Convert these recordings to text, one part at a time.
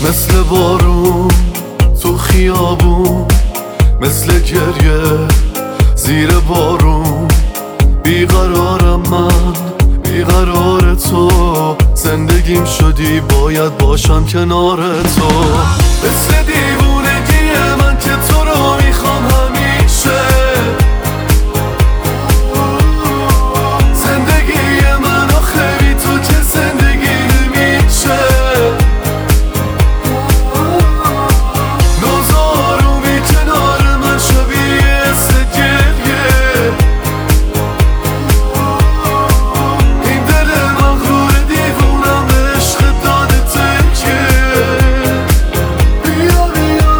مثل بارون تو خیابون، مثل گریه زیر بارون. بیقرارم من، بیقرار تو، زندگیم شدی باید باشم کنار تو. مثل دیوونگی من که تو رو میخوام همیشه، زندگی من آخه بی تو که زندگی نمیشه. نازارومی کنار من شبیه سگریه، این دل مغرور دیوونم به عشق داده تکیه. بیا بیا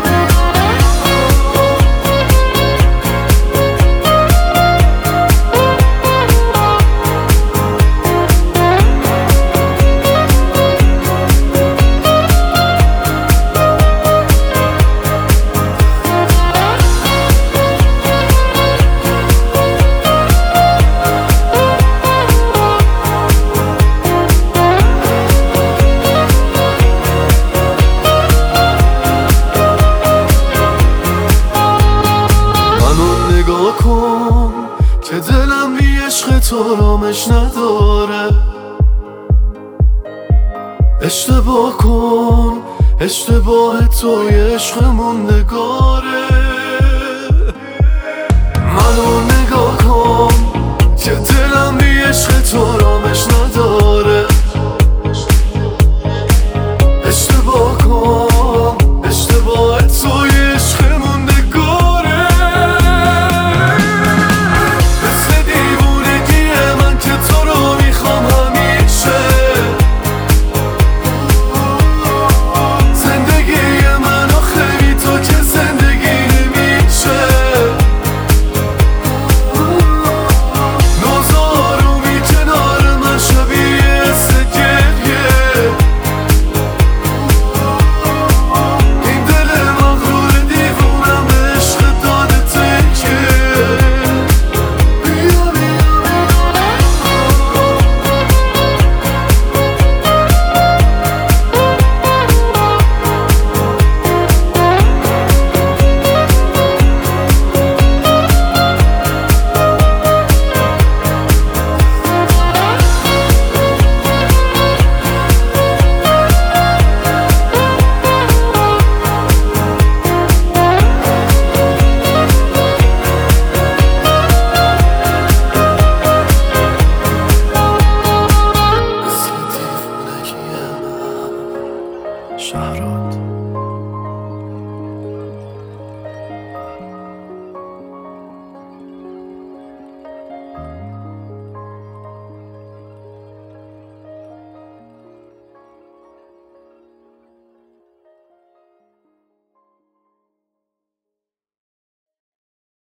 کن که دلم بی عشق تو رامش نداره. اشتباه کن، اشتباه تو یه عشق موندگاره. منو نگاه کن که دلم بی عشق تو رامش نداره.